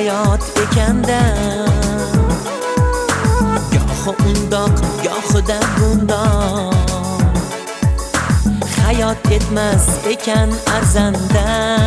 hayot ekanda, gohi undoq, gohida bundoq. Hayot etmas ekan arzanda,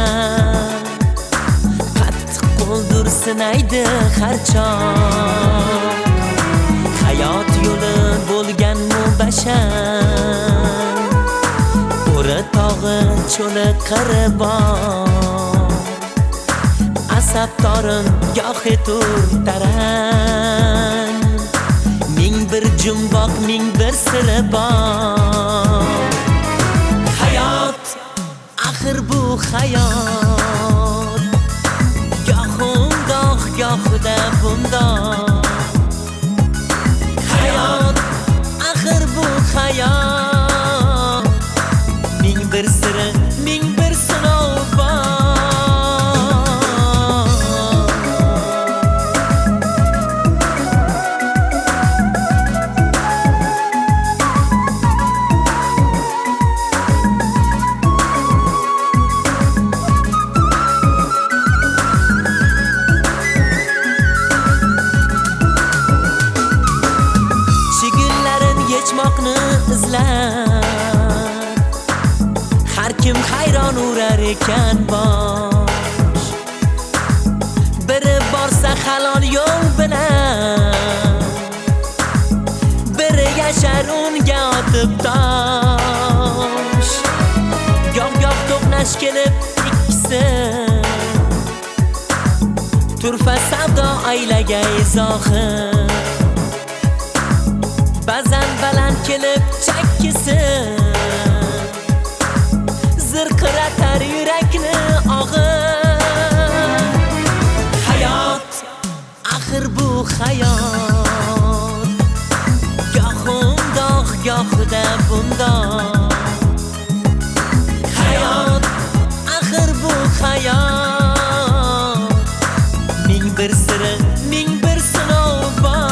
qattiq qo'ldir sinaydi har choq. Hayot yo'li bo'lganmi bashar, o'ri tog'i cho'li qiri bor. Asabdorim gohi tur tarang, ming bir jumboq, ming bir siri bor. Hayot, axir bu hayot, gohi undoq, gohida bundoq. Hayot, axir bu hayot, ming bir siri, ming bir sinov bor. Yechmoqni izlar, har kim hayron urar ekan bosh. Biri borsa halol yo'l bilan, biri yashar unga otib tosh. Goh-goh to'qnash kelib ikkisi, turfa savdo aylagay zohir. Ba'zan baland kelib chakkisi, zirqiratar yurakni og'ir. Hayot, axir bu hayot, gohi undoq, gohida bundoq. Hayot, axir bu hayot, ming bir siri, ming bir sinov bor.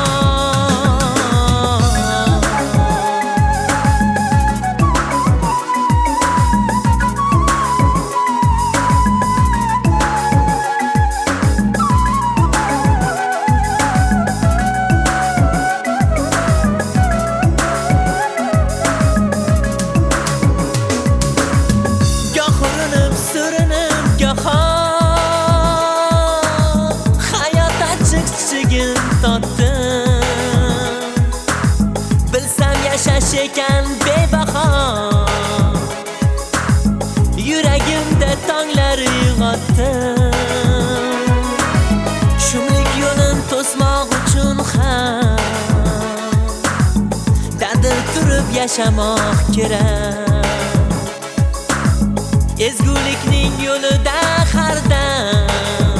Hayot achchiq-chigin totdim, bilsam yashash ekan bebaho. Yuragimda tonglar uyg'otdim, shumlik yo'lin to'smoq uchun ham dadil turib yashamoq kerak. Ezgulikning yo'lida hardam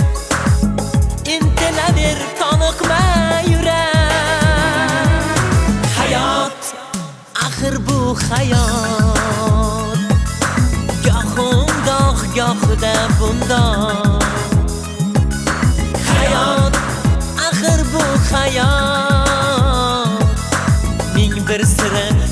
intilaver, toniqma yurak. Hayot, axir bu hayot, gohi undoq, gohida bundoq. Hayot, axir bu hayot, ming bir siri,